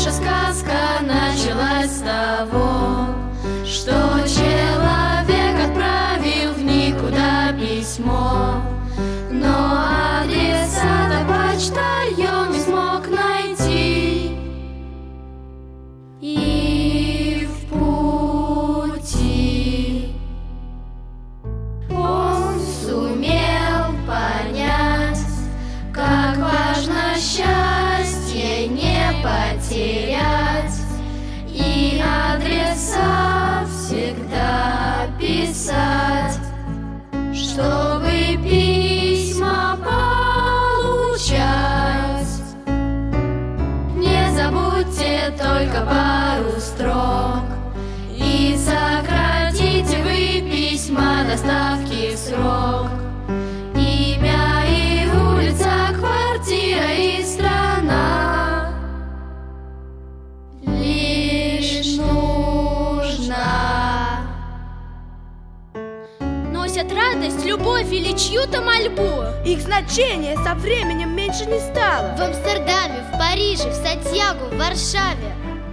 Наша сказка началась с того, что человек отправил в никуда письмо, но адресата почтальон не смог найти. И в пути он сумел понять, как важно счастье не потерять, и адреса всегда писать, чтобы письма получать. Не забудьте только пару строк, и сократите вы письма доставки срок. Имя и улица, квартира и страна. Лишь нужно Носят радость, любовь или чью-то мольбу. Их значение со временем меньше не стало. В Амстердаме, в Париже, в Сантьяго, в Варшаве.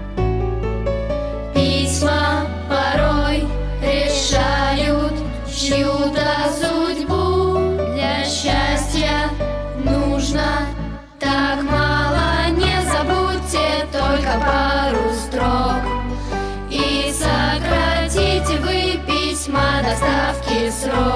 Письма порой решают чью-то судьбу. Для счастья нужно так мало. Не забудьте только пару строк, и сократите вы письма доставки срок.